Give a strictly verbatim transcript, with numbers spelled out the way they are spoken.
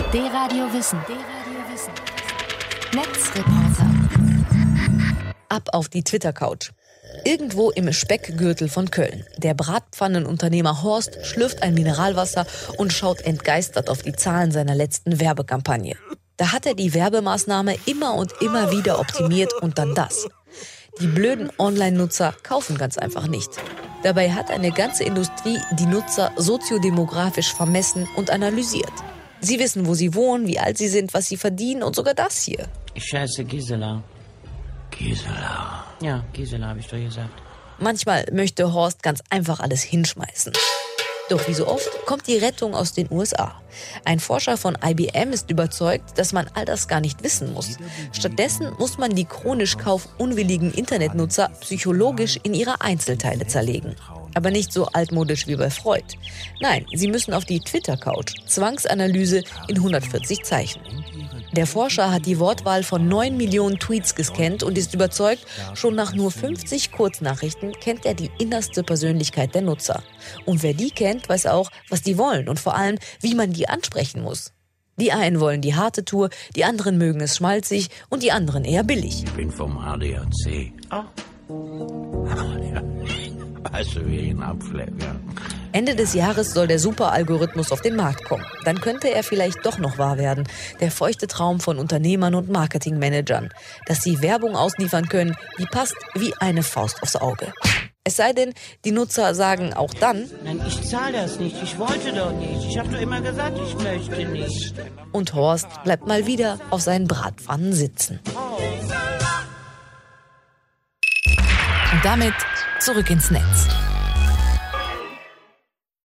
D-Radio Wissen. D-Radio Wissen. Netzreporter. Ab auf die Twitter-Couch. Irgendwo im Speckgürtel von Köln. Der Bratpfannenunternehmer Horst schlürft ein Mineralwasser und schaut entgeistert auf die Zahlen seiner letzten Werbekampagne. Da hat er die Werbemaßnahme immer und immer wieder optimiert und dann das. Die blöden Online-Nutzer kaufen ganz einfach nicht. Dabei hat eine ganze Industrie die Nutzer soziodemografisch vermessen und analysiert. Sie wissen, wo sie wohnen, wie alt sie sind, was sie verdienen und sogar das hier. Ich heiße Gisela. Gisela. Ja, Gisela habe ich doch gesagt. Manchmal möchte Horst ganz einfach alles hinschmeißen. Doch wie so oft kommt die Rettung aus den U S A. Ein Forscher von I B M ist überzeugt, dass man all das gar nicht wissen muss. Stattdessen muss man die chronisch kaufunwilligen Internetnutzer psychologisch in ihre Einzelteile zerlegen. Aber nicht so altmodisch wie bei Freud. Nein, sie müssen auf die Twitter-Couch. Zwangsanalyse in hundertvierzig Zeichen. Der Forscher hat die Wortwahl von neun Millionen Tweets gescannt und ist überzeugt, schon nach nur fünfzig Kurznachrichten kennt er die innerste Persönlichkeit der Nutzer. Und wer die kennt, weiß auch, was die wollen und vor allem, wie man die ansprechen muss. Die einen wollen die harte Tour, die anderen mögen es schmalzig und die anderen eher billig. Ich bin vom A D A C. Oh. Ja. Weißt du, wie ein Abschläger. Ende des Jahres soll der Super-Algorithmus auf den Markt kommen. Dann könnte er vielleicht doch noch wahr werden. Der feuchte Traum von Unternehmern und Marketingmanagern. Dass sie Werbung ausliefern können, die passt wie eine Faust aufs Auge. Es sei denn, die Nutzer sagen auch dann: Nein, ich zahle das nicht. Ich wollte doch nicht. Ich habe doch immer gesagt, ich möchte nicht. Und Horst bleibt mal wieder auf seinen Bratpfannen sitzen. Und damit zurück ins Netz.